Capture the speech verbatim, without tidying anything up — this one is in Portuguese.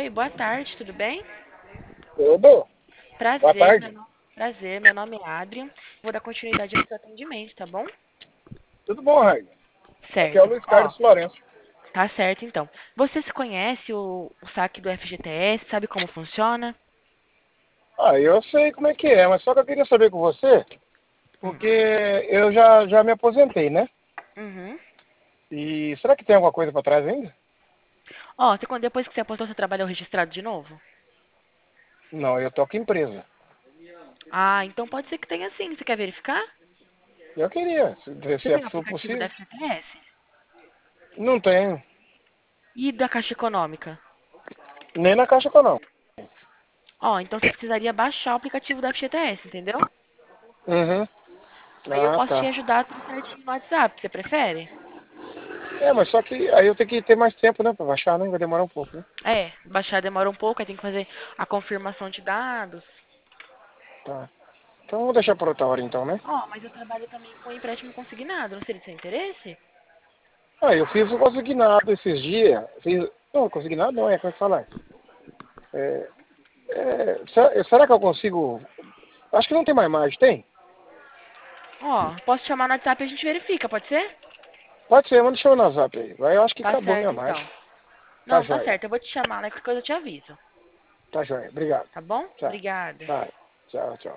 Oi, boa tarde, tudo bem? Tudo? Boa Prazer, meu tarde. nome, prazer, meu nome é Adrian. Vou dar continuidade ao seu atendimento, tá bom? Tudo bom, Raio? Aqui é o Certo. Luiz Ó, Carlos Florencio. tá certo então. Você se conhece o, o saque do F G T S? Sabe como funciona? Ah, eu sei como é que é, mas só que eu queria saber com você, Hum. porque eu já, já me aposentei, né? Uhum. E será que tem alguma coisa para trás ainda? Ó, você, quando- depois que você apostou, você trabalhou registrado de novo? Não, eu toco empresa. Ah, então pode ser que tenha sim. Você quer verificar? Eu queria, se, Você se é tem o for aplicativo da possível. F G T S? Não tenho. E da Caixa Econômica? Nem na Caixa Econômica. Ó, então você precisaria baixar o aplicativo da F G T S, entendeu? Uhum. Aí eu Ah, posso te tá. ajudar tudo certinho no WhatsApp, você prefere? É, mas só que aí eu tenho que ter mais tempo, né, para baixar, né? Vai demorar um pouco, né? É, baixar demora um pouco, aí tem que fazer a confirmação de dados. Tá. Então vamos deixar por outra hora então, né? Ó, mas eu trabalho também com empréstimo consignado, não seria de seu interesse? Ah, eu fiz o consignado esses dias. Fiz... Não, consignado não, é como é que fala? É, é, será, será que eu consigo? Acho que não tem mais margem, tem? Ó, posso te chamar no WhatsApp e a gente verifica, pode ser? Pode ser, manda deixa eu no WhatsApp aí. Vai, eu acho que Tá acabou a minha certo, margem. então. Tá Não, tá joia. certo, eu vou te chamar, né? Qualquer coisa eu te aviso. Tá joia. Obrigado. Tá bom? Tchau. Obrigada. Tá. Tchau, tchau.